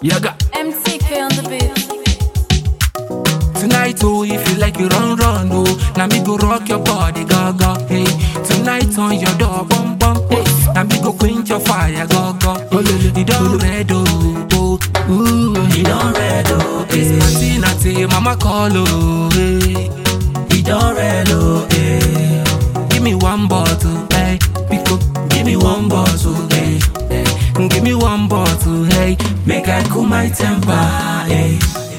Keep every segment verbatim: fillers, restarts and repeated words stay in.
Yaga. M T K on the beat. Tonight, oh, if you like it, run, run, oh. Now me go rock your body, gaga, hey. Tonight on your door, bum, bum, hey. Now me go quench your fire, gaga. You don't red, oh, oh, ooh. You don't red, oh, It's eh. party, natty, mama call, oh, hey. You don't red, oh, eh. Give me one bottle, hey. Pick up, Give me one bottle, eh. hey. Give me one bottle, hey. Make I cool my temper, eh.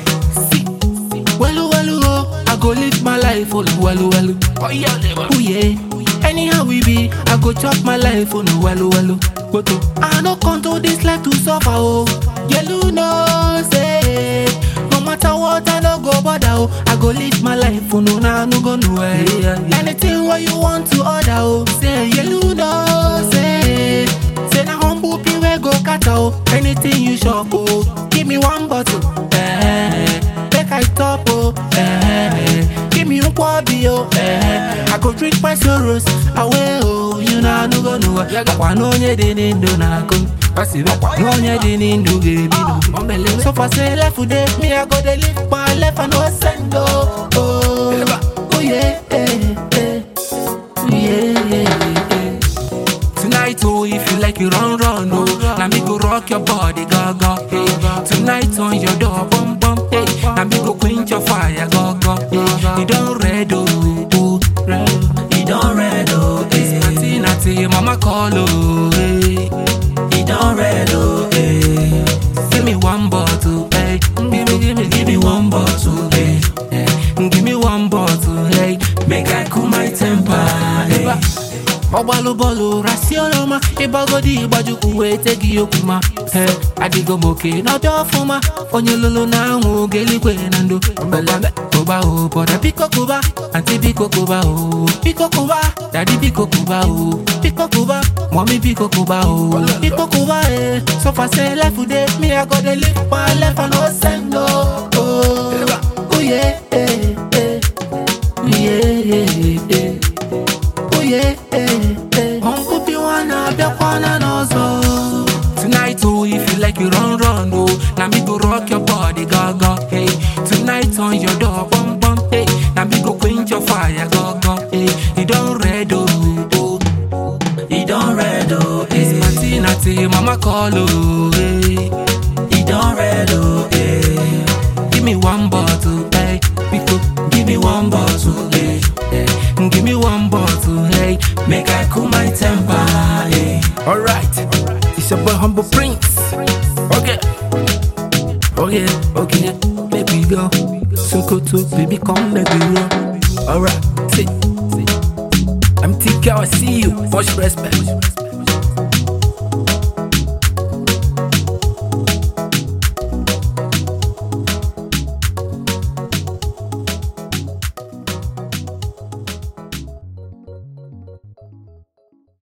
Wello, wello, oh, I go live my life, oh, wello, wello. Oh, yeah, oh, yeah. Anyhow we be, I go chop my life, oh, no, wello, wello. But oh, I no come to this life to suffer, oh. Yellow no say, no matter what, I no go bother, oh. I go live my life, oh, no, nah, no go nowhere. Yeah, yeah. Anything what you want to order, oh. Say, yellow no say, say na humble people go catch, oh. Anything you shop, oh. Give me one bottle, eh. I stop, oh, eh. Give me a quabi, oh, eh. I go drink my sorrows away, oh. You know, no go no. I know you didn't do na come. Passive, no you didn't do baby no. So for say left today, me I go dey live my life and no send, oh, oh, oh yeah, eh, eh, yeah, yeah, yeah. Tonight, oh, if you like it, run, run, oh. Now me go rock your body, gaga, hey. Tonight on your door, bum, bum, hey. Now me go quench your fire, gaga, hey. You don't red, oh, oh, red. You don't red, oh, eh. Natty, natty, mama call, oh, hey. You don't red, oh, eh. Give me one bottle, hey. Give me, give me, Give me one bottle, eh. hey. Give me one bottle, hey. Make I cool my temper, eh. Obalo bolo rasioloma ibagodi ibajuku wete giyokuma he adigo moke no dofuma onye lolo na nwu gelikwe na ndo mbele oba o boda piko kuba anti piko kuba o piko kuba daddy piko kuba o piko kuba mommy piko kuba o piko kuba eh so far say life today me I go dey live my life and no send oh oh yeah eh eh yeah yeah yeah oh yeah eh eh Uncle be wanna be wanna know so tonight oh if you like it run run oh now me go rock your body gaga hey tonight on your door bum bum hey now me go quench your fire gaga hey you don't red oh oh You don't red, oh, it's eh. party natty mama call oh hey You don't red, oh, eh. give me one bottle hey pick up Give me one bottle, eh. hey give me one bottle hey Make I cool my temper, eh. alright it's your boy Humble Prince okay okay okay let me go Sokoto baby come let me roll alright see I'm T K I see you much respect